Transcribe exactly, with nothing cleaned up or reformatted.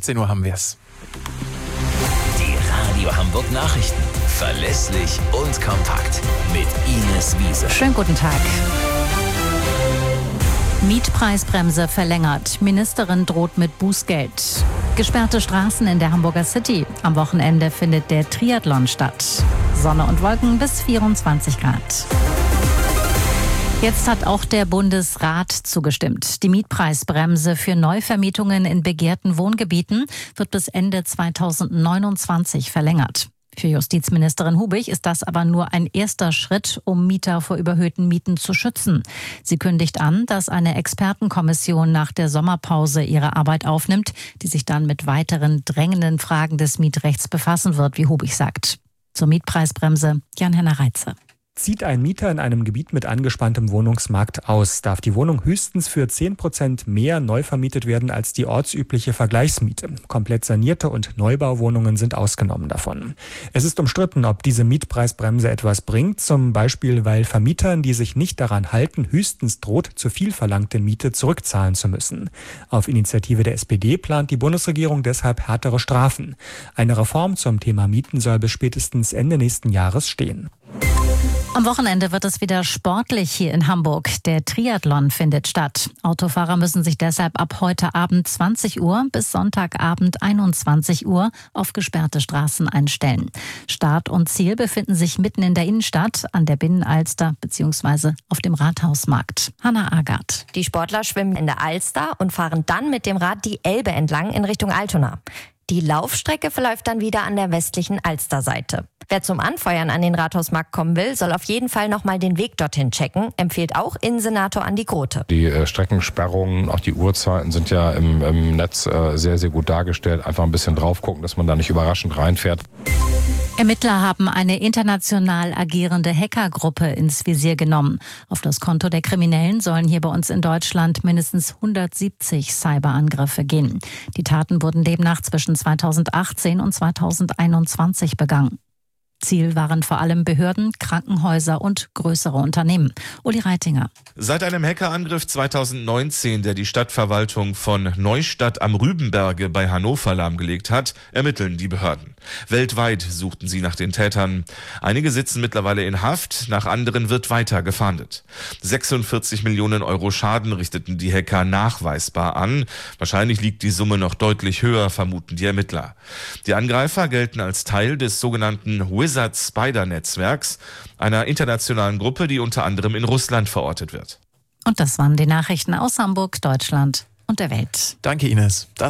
sechzehn Uhr haben wir es. Die Radio Hamburg Nachrichten. Verlässlich und kompakt. Mit Ines Wiese. Schönen guten Tag. Mietpreisbremse verlängert. Ministerin droht mit Bußgeld. Gesperrte Straßen in der Hamburger City. Am Wochenende findet der Triathlon statt. Sonne und Wolken bis vierundzwanzig Grad. Jetzt hat auch der Bundesrat zugestimmt. Die Mietpreisbremse für Neuvermietungen in begehrten Wohngebieten wird bis Ende zweitausendneunundzwanzig verlängert. Für Justizministerin Hubig ist das aber nur ein erster Schritt, um Mieter vor überhöhten Mieten zu schützen. Sie kündigt an, dass eine Expertenkommission nach der Sommerpause ihre Arbeit aufnimmt, die sich dann mit weiteren drängenden Fragen des Mietrechts befassen wird, wie Hubig sagt. Zur Mietpreisbremse Jan-Henner Reitze. Zieht ein Mieter in einem Gebiet mit angespanntem Wohnungsmarkt aus, darf die Wohnung höchstens für zehn Prozent mehr neu vermietet werden als die ortsübliche Vergleichsmiete. Komplett sanierte und Neubauwohnungen sind ausgenommen davon. Es ist umstritten, ob diese Mietpreisbremse etwas bringt, zum Beispiel weil Vermietern, die sich nicht daran halten, höchstens droht, zu viel verlangte Miete zurückzahlen zu müssen. Auf Initiative der S P D plant die Bundesregierung deshalb härtere Strafen. Eine Reform zum Thema Mieten soll bis spätestens Ende nächsten Jahres stehen. Am Wochenende wird es wieder sportlich hier in Hamburg. Der Triathlon findet statt. Autofahrer müssen sich deshalb ab heute Abend zwanzig Uhr bis Sonntagabend einundzwanzig Uhr auf gesperrte Straßen einstellen. Start und Ziel befinden sich mitten in der Innenstadt, an der Binnenalster bzw. auf dem Rathausmarkt. Hanna Agard. Die Sportler schwimmen in der Alster und fahren dann mit dem Rad die Elbe entlang in Richtung Altona. Die Laufstrecke verläuft dann wieder an der westlichen Alsterseite. Wer zum Anfeuern an den Rathausmarkt kommen will, soll auf jeden Fall nochmal den Weg dorthin checken, empfiehlt auch Innensenator Andi Grote. Die äh, Streckensperrungen, auch die Uhrzeiten sind ja im, im Netz äh, sehr, sehr gut dargestellt. Einfach ein bisschen drauf gucken, dass man da nicht überraschend reinfährt. Ermittler haben eine international agierende Hackergruppe ins Visier genommen. Auf das Konto der Kriminellen sollen hier bei uns in Deutschland mindestens hundertsiebzig Cyberangriffe gehen. Die Taten wurden demnach zwischen zweitausendachtzehn und zweitausendeinundzwanzig begangen. Ziel waren vor allem Behörden, Krankenhäuser und größere Unternehmen. Uli Reitinger. Seit einem Hackerangriff zweitausendneunzehn, der die Stadtverwaltung von Neustadt am Rübenberge bei Hannover lahmgelegt hat, ermitteln die Behörden. Weltweit suchten sie nach den Tätern. Einige sitzen mittlerweile in Haft, nach anderen wird weiter gefahndet. sechsundvierzig Millionen Euro Schaden richteten die Hacker nachweisbar an. Wahrscheinlich liegt die Summe noch deutlich höher, vermuten die Ermittler. Die Angreifer gelten als Teil des sogenannten Wizard Spider Netzwerks, einer internationalen Gruppe, die unter anderem in Russland verortet wird. Und das waren die Nachrichten aus Hamburg, Deutschland und der Welt. Danke, Ines. Das